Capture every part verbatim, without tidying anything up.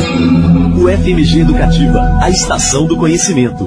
U F M G Educativa, a estação do conhecimento.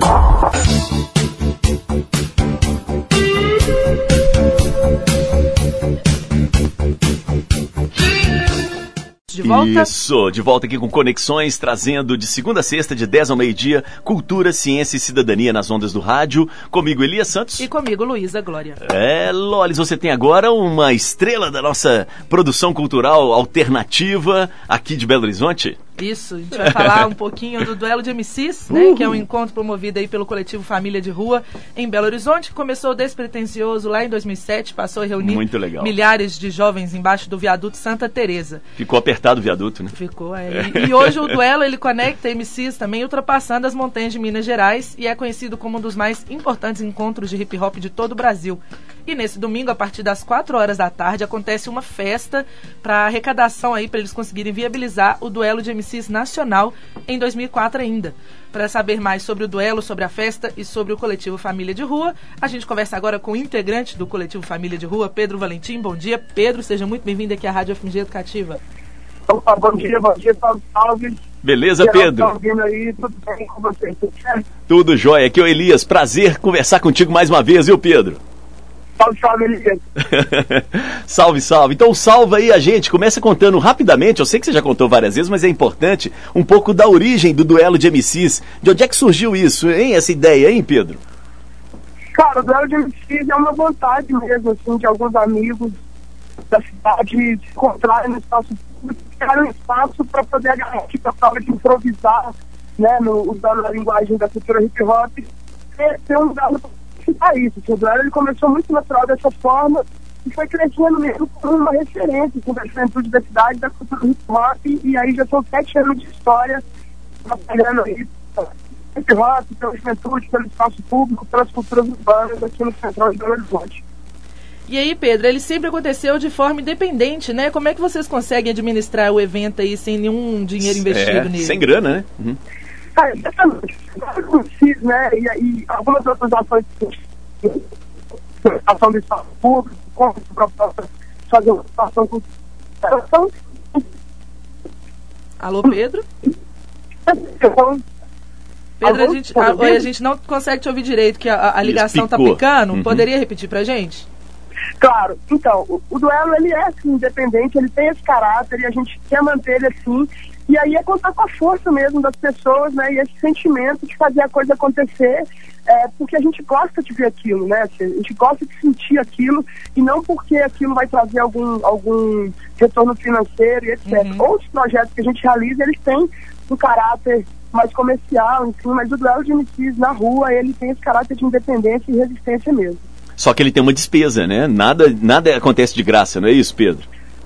De volta? Isso, de volta aqui com Conexões, trazendo de segunda a sexta, de dez ao meio-dia, cultura, ciência e cidadania nas ondas do rádio. Comigo, Elias Santos. E comigo, Luísa Glória. É, Lolis, você tem agora uma estrela da nossa produção cultural alternativa aqui de Belo Horizonte. Isso, a gente vai falar um pouquinho do Duelo de M Cs, né, uhum. que é um encontro promovido aí pelo coletivo Família de Rua em Belo Horizonte, que começou despretensioso lá em dois mil e sete, passou a reunir milhares de jovens embaixo do viaduto Santa Teresa. Ficou apertado o viaduto, né? Ficou, é. E, e hoje o Duelo, ele conecta M Cs também ultrapassando as montanhas de Minas Gerais e é conhecido como um dos mais importantes encontros de hip hop de todo o Brasil. E nesse domingo, a partir das quatro horas da tarde, acontece uma festa para arrecadação aí, para eles conseguirem viabilizar o Duelo de M Cs nacional em dois mil e quatro ainda. Para saber mais sobre o duelo, sobre a festa e sobre o coletivo Família de Rua, a gente conversa agora com o integrante do coletivo Família de Rua, Pedro Valentim. Bom dia, Pedro, seja muito bem-vindo aqui à Rádio U F M G Educativa. Opa, bom dia, bom dia, salve, salve. Beleza, Pedro? Tá ouvindo aí, tudo bem com você? Tudo certo? Tudo jóia, aqui é o Elias, prazer conversar contigo mais uma vez, viu, Pedro? Salve, salve, Elias. Salve, salve. Então salva aí a gente, começa contando rapidamente, eu sei que você já contou várias vezes, mas é importante, um pouco da origem do Duelo de M Cs. De onde é que surgiu isso, hein, essa ideia, hein, Pedro? Cara, o Duelo de M Cs é uma vontade mesmo, assim, de alguns amigos da cidade se encontrarem no espaço público, criar um espaço para poder agarrar a prova de improvisar, né, no, usando a linguagem da cultura hip hop, e ter um lugar para isso. O Duelo, ele começou muito natural dessa forma e foi crescendo mesmo como uma referência assim, da juventude da cidade, da cultura hip hop, e aí já são sete anos de história trabalhando aí hip hop, pela juventude, pelo espaço público, pelas culturas urbanas aqui no central de Belo Horizonte. E aí, Pedro, ele sempre aconteceu de forma independente, né? Como é que vocês conseguem administrar o evento aí sem nenhum dinheiro investido é, nele? Sem grana, né? Uhum. É, exatamente. Né? E, e algumas outras ações, ação do espaço público, como proposta fazer uma ação cultural. Alô, Pedro? Pedro, a gente, a, a gente não consegue te ouvir direito, que a, a ligação está picando. Uhum. Poderia repetir pra gente? Claro, então, o, o Duelo, ele é assim, independente, ele tem esse caráter e a gente quer manter ele assim, e aí é contar com a força mesmo das pessoas, né, e esse sentimento de fazer a coisa acontecer, é, porque a gente gosta de ver aquilo, né, a gente gosta de sentir aquilo, e não porque aquilo vai trazer algum, algum retorno financeiro e etcétera. Uhum. Outros projetos que a gente realiza, eles têm um caráter mais comercial, enfim, mas o Duelo de M Cs na rua, ele tem esse caráter de independência e resistência mesmo. Só que ele tem uma despesa, né? Nada, nada acontece de graça, não é isso, Pedro?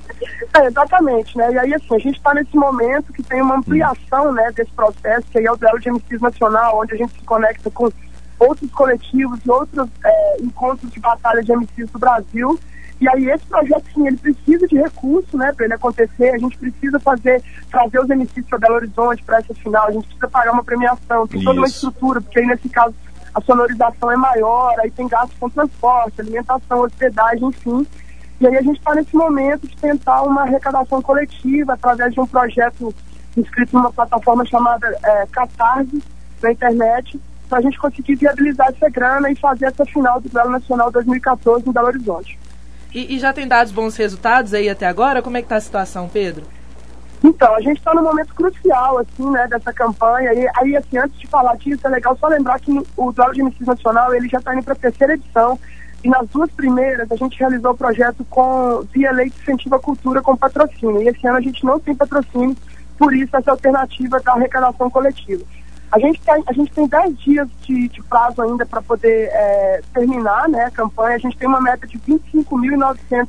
É, exatamente, né? E aí, assim, a gente está nesse momento que tem uma ampliação, né, desse processo, que aí é o Duelo de M Cs Nacional, onde a gente se conecta com outros coletivos e outros é, encontros de batalha de M Cs do Brasil. E aí esse projeto, sim, ele precisa de recurso, né, para ele acontecer. A gente precisa fazer, trazer os M Cs para Belo Horizonte, para essa final. A gente precisa pagar uma premiação, tem toda uma estrutura, porque aí, nesse caso, a sonorização é maior, aí tem gastos com transporte, alimentação, hospedagem, enfim. E aí a gente está nesse momento de tentar uma arrecadação coletiva através de um projeto inscrito numa plataforma chamada é, Catarse, na internet, para a gente conseguir viabilizar essa grana e fazer essa final do Duelo Nacional dois mil e quatorze em Belo Horizonte. E, e já tem dados bons resultados aí até agora? Como é que está a situação, Pedro? Então, a gente está num momento crucial, assim, né, dessa campanha. E aí, assim, antes de falar disso, é legal só lembrar que o Duelo de M Cs Nacional, ele já está indo para a terceira edição. E nas duas primeiras, a gente realizou o projeto com via Lei de Incentivo à Cultura com patrocínio. E esse ano a gente não tem patrocínio, por isso essa alternativa da arrecadação coletiva. A gente tem, a gente tem dez dias de, de prazo ainda para poder é, terminar, né, a campanha. A gente tem uma meta de vinte e cinco mil e novecentos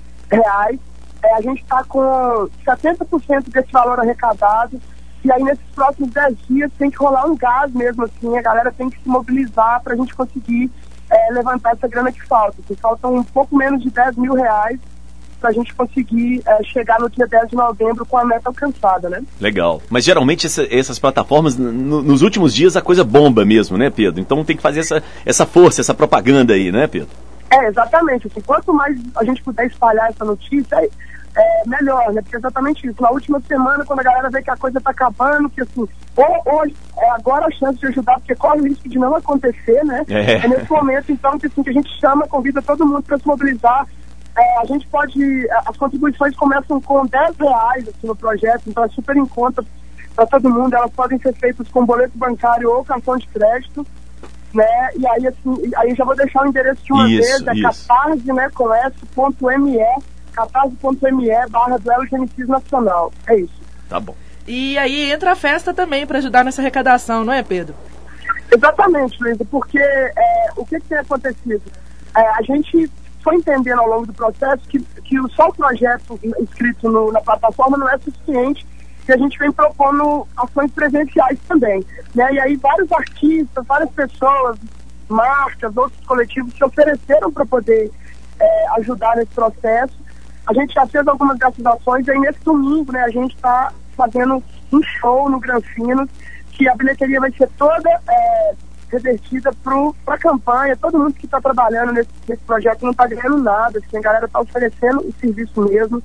reais. É, a gente está com setenta por cento desse valor arrecadado, e aí nesses próximos dez dias tem que rolar um gás mesmo, assim, a galera tem que se mobilizar para a gente conseguir é, levantar essa grana que falta. Que faltam um pouco menos de dez mil reais para a gente conseguir é, chegar no dia dez de novembro com a meta alcançada, né? Legal. Mas geralmente essa, essas plataformas, no, nos últimos dias a coisa bomba mesmo, né, Pedro? Então tem que fazer essa, essa força, essa propaganda aí, né, Pedro? É, exatamente. Assim, quanto mais a gente puder espalhar essa notícia, é, é, melhor, né? Porque é exatamente isso. Na última semana, quando a galera vê que a coisa tá acabando, que assim, ou, ou é agora a chance de ajudar, porque corre o risco de não acontecer, né? É, é nesse momento, então, que, assim, que a gente chama, convida todo mundo para se mobilizar. É, a gente pode, as contribuições começam com dez reais assim, no projeto, então é super em conta para todo mundo. Elas podem ser feitas com boleto bancário ou cartão de crédito, né? E aí, assim, aí já vou deixar o endereço de uma isso, vez, é isso. catarse, né, com s ponto me, catarse ponto me barra duelo de M Cs Nacional. É isso. Tá bom. E aí entra a festa também para ajudar nessa arrecadação, não é, Pedro? Exatamente, Luísa, porque é, o que, que tem acontecido? É, a gente foi entendendo ao longo do processo que, que só o projeto inscrito no, na plataforma não é suficiente, e a gente vem propondo ações presenciais também, né? E aí vários artistas, várias pessoas, marcas, outros coletivos se ofereceram para poder é, ajudar nesse processo. A gente já fez algumas dessas ações, e aí nesse domingo, né, a gente está fazendo um show no Granfinos, que a bilheteria vai ser toda é, revertida para a campanha. Todo mundo que está trabalhando nesse, nesse projeto não está ganhando nada, assim, a galera está oferecendo o serviço mesmo.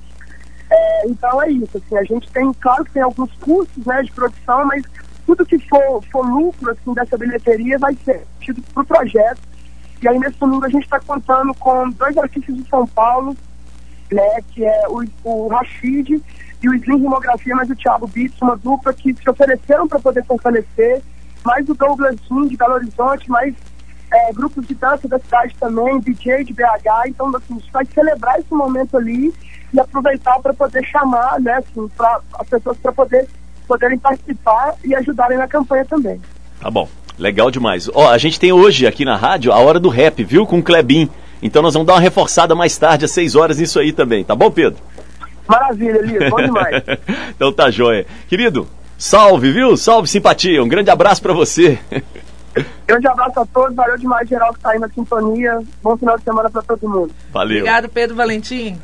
É, então é isso, assim, a gente tem, claro que tem alguns custos, né, de produção, mas tudo que for, for lucro assim, dessa bilheteria vai ser tido para o projeto. E aí nesse domingo a gente está contando com dois artistas de São Paulo, né, que é o, o Rashid e o Slim Rimografia, mas o Thiago Beats, uma dupla que se ofereceram para poder fortalecer, mais o Douglas Jim de Belo Horizonte, mais é, grupos de dança da cidade também, D J de B H. Então assim, a gente vai celebrar esse momento ali e aproveitar para poder chamar, né, assim, para as pessoas para poder, poderem participar e ajudarem na campanha também. Tá bom, legal demais. Ó, a gente tem hoje aqui na rádio a Hora do Rap, viu, com o Clebin. Então nós vamos dar uma reforçada mais tarde, às seis horas, nisso aí também. Tá bom, Pedro? Maravilha, Elias, bom demais. Então tá joia. Querido, salve, viu? Salve, simpatia. Um grande abraço para você. Grande abraço a todos, valeu demais, geral que tá aí na sintonia. Bom final de semana para todo mundo. Valeu. Obrigado, Pedro Valentim.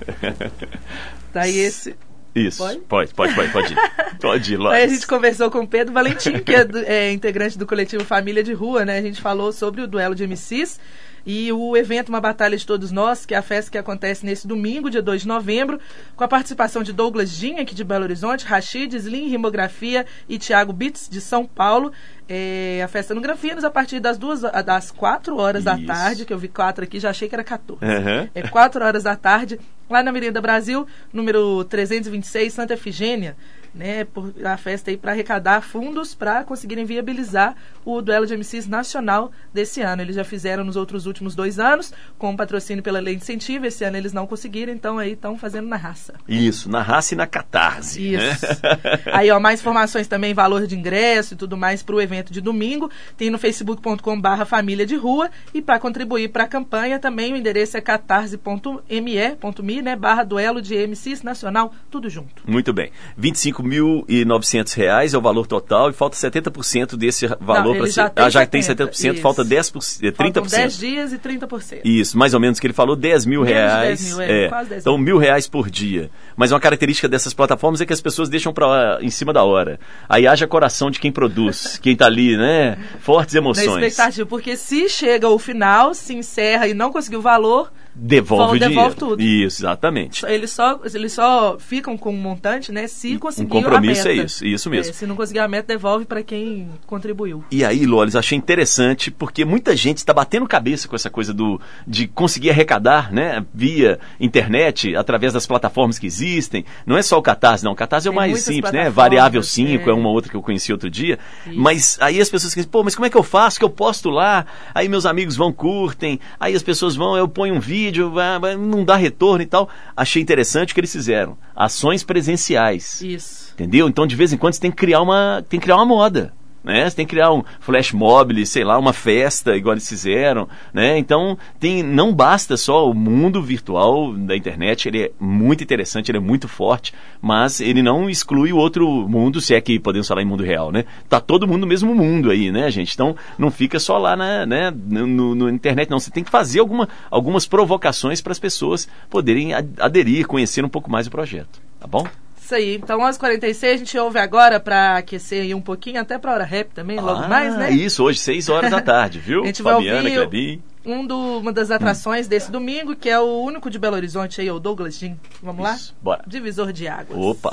Daí esse... Isso, pode, pode, pode, pode, pode ir. Pode ir, Lois. Aí a gente conversou com o Pedro Valentim, que é, do, é integrante do coletivo Família de Rua, né? A gente falou sobre o duelo de M Cs e o evento Uma Batalha de Todos Nós, que é a festa que acontece nesse domingo, dia dois de novembro, com a participação de Douglas Jim, aqui de Belo Horizonte, Rashid, Slim, Rimografia e Thiago Beats, de São Paulo. É, a festa no Granfinos a partir das duas, das quatro horas Isso. da tarde, que eu vi quatro aqui, já achei que era quatorze. Uhum. É quatro horas da tarde, lá na Avenida Brasil, número trezentos e vinte e seis, Santa Efigênia, né, por a festa aí para arrecadar fundos para conseguirem viabilizar o duelo de M Cs nacional desse ano. Eles já fizeram nos outros últimos dois anos, com patrocínio pela Lei de Incentivo. Esse ano eles não conseguiram, então aí estão fazendo na raça. Isso, na raça e na catarse. Isso. Né? Aí, ó, mais informações também, valor de ingresso e tudo mais para o evento de domingo, tem no facebook ponto com barra família de rua, e para contribuir para a campanha também o endereço é catarse ponto me, né, barra duelo de M Cs nacional, tudo junto. Muito bem. vinte e cinco mil e novecentos reais é o valor total e falta setenta por cento desse valor para ser. Ah, já tem setenta por cento, isso. Falta dez por cento, trinta por cento. Faltam dez dias e trinta por cento. Isso, mais ou menos que ele falou, dez mil reais. dez mil, é, é, quase dez então, mil. mil reais por dia. Mas uma característica dessas plataformas é que as pessoas deixam pra, em cima da hora. Aí haja coração de quem produz, quem tá ali, né? Fortes emoções. Na expectativa, porque se chega ao final, se encerra e não conseguiu o valor, devolve o devolve dinheiro. Tudo. Isso, exatamente. Eles só, eles só ficam com um montante, né, se conseguir um compromisso a meta. É isso, isso mesmo. É, se não conseguir a meta, devolve para quem contribuiu. E aí, Lolis, achei interessante, porque muita gente está batendo cabeça com essa coisa do, de conseguir arrecadar, né, via internet, através das plataformas que existem. Não é só o Catarse, não. O Catarse é o mais simples, né? Variável cinco é. é uma outra que eu conheci outro dia. Isso. Mas aí as pessoas dizem, pô, mas como é que eu faço? Que eu posto lá, aí meus amigos vão, curtem, aí as pessoas vão, eu ponho um vídeo, não dá retorno e tal. Achei interessante o que eles fizeram. Ações presenciais. Isso. Entendeu? Então, de vez em quando, você tem que criar uma, tem que criar uma moda. Né? Você tem que criar um flash mob, sei lá, uma festa, igual eles fizeram, né? Então, tem, não basta só o mundo virtual da internet, ele é muito interessante, ele é muito forte, mas ele não exclui o outro mundo, se é que podemos falar em mundo real, né? Tá todo mundo no mesmo mundo aí, né, gente? Então, não fica só lá na, né, no, no internet, não. Você tem que fazer alguma, algumas provocações para as pessoas poderem aderir, conhecer um pouco mais o projeto, tá bom? Isso aí, então onze e quarenta e seis a gente ouve agora para aquecer aí um pouquinho, até para hora rap também, logo ah, mais, né? Isso, hoje seis horas da tarde, viu? A gente Fabiana, vai ouvir Clebinho. um do, uma das atrações desse domingo, que é o único de Belo Horizonte aí, é o Douglas Jean. Vamos lá? Isso, bora. Divisor de águas. Opa!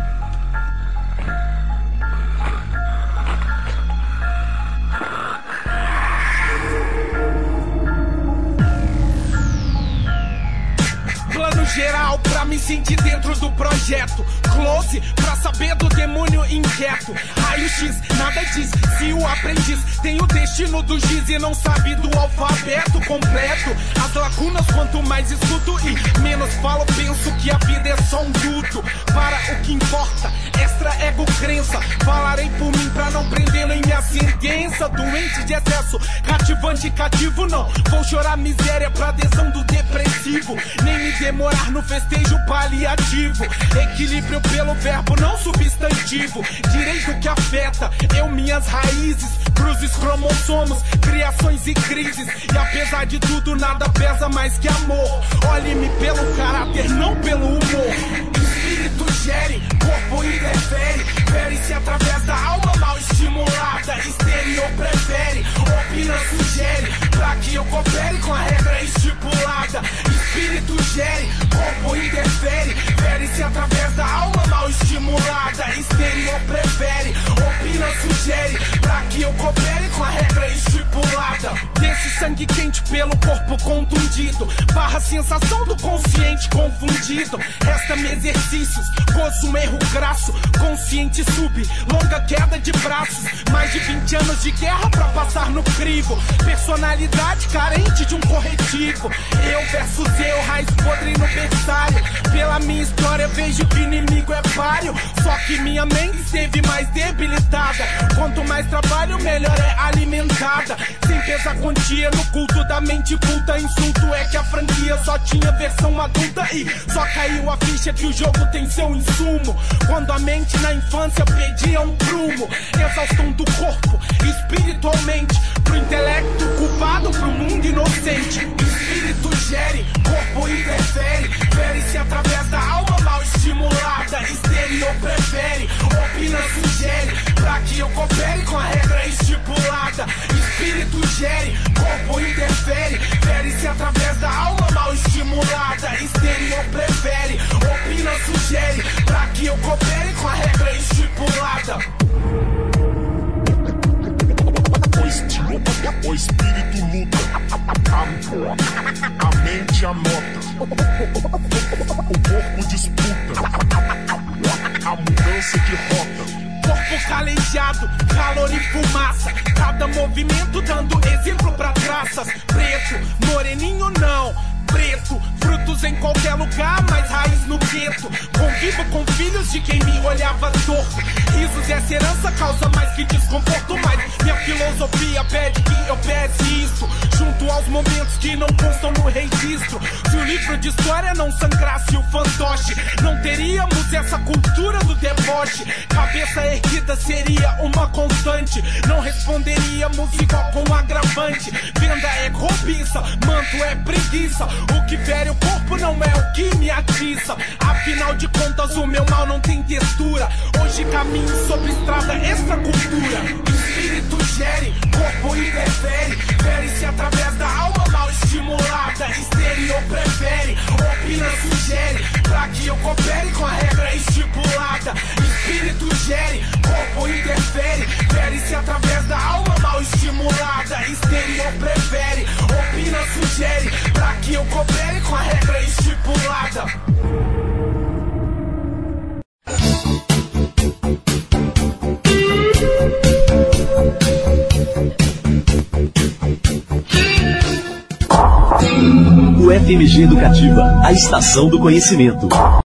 Plano geral pra me sentir dentro do projeto. Close pra saber do demônio inquieto. Raio-X, nada diz se o aprendiz tem o destino do giz e não sabe do alfabeto completo. As lacunas quanto mais escuto e menos falo, penso que a vida é só um duto. Para o que importa, extra ego crença. Falarei por mim pra não prendê-lo em minha sentença. Doente de excesso, cativante cativo não. Vou chorar miséria pra adesão do depressivo. Nem me demorar no festejo paliativo. Equilíbrio pelo verbo, não substantivo. Direito que afeta, eu minhas raízes. Cruzes, cromossomos, criações e crises. E apesar de tudo, nada pesa mais que amor. Olhe-me pelo caráter, não pelo humor. Espírito gere, corpo interfere. Fere-se através da alma mal estimulada. Exterior prefere, opina, sugere. Pra que eu coopere com a regra estipulada. Espírito gere, corpo interfere. Fere-se através da alma mal estimulada. Exterior prefere, opina, sugere. Pra que eu coopere com a regra estipulada. Desse sangue quente pelo corpo contundido. Barra sensação do consciente confundido. Resta-me exercícios, gozo um erro graço. Consciente sub, longa queda de braços. Mais de vinte anos de guerra pra passar no crivo. Personalidade carente de um corretivo. Eu versus eu, raiz podre no berçário. Pela minha história vejo que inimigo é páreo. Só que minha mente esteve mais debilitada. Quanto mais trabalho, melhor é alimentada. Sem pesar quantia no culto da mente culta. Insulto é que a franquia só tinha versão adulta. E só caiu a ficha que o jogo tem seu insumo. Quando a mente na infância pedia um prumo. Exaustão do corpo, espiritualmente. Pro intelecto culpado, pro mundo inocente. Espírito gere, corpo interfere. Fere-se através da alma mal estimulada. Exterior prefere, opina, sugere. Pra que eu coopere com a regra estipulada. Espírito gere, corpo interfere. Fere-se através da alma mal estimulada. Exterior prefere, opina, sugere. Pra que eu coopere com a regra estipulada. O espírito luta, a, a mente anota, o corpo disputa, a mudança de rota. Corpo calejado, calor e fumaça. Cada movimento dando exemplo pra traças. Preto, moreninho não. Preto, frutos em qualquer lugar, mas raiz no gueto. Convivo com filhos de quem me olhava torto. Risos e essa herança causa mais que desconforto. Mas minha filosofia pede que eu pese isso, junto aos momentos que não constam no registro. Se o livro de história não sangrasse o fantoche, não teríamos essa cultura do deboche. Cabeça erguida seria uma constante. Não responderíamos igual com agravante. Venda é cobiça, manto é preguiça. O que fere o corpo não é o que me atiça. Afinal de contas o meu mal não tem textura. Hoje caminho sobre estrada extracultura. Espírito gere, corpo interfere. Fere-se através da alma mal estimulada. Exterior prefere, opina, sugere. Pra que eu coopere com a regra estipulada. Espírito gere, corpo interfere. Fere-se através da alma mal estimulada. Exterior prefere, opina, sugere. Pra que eu coopere com a regra estipulada. O F M G Educativa, a estação do conhecimento.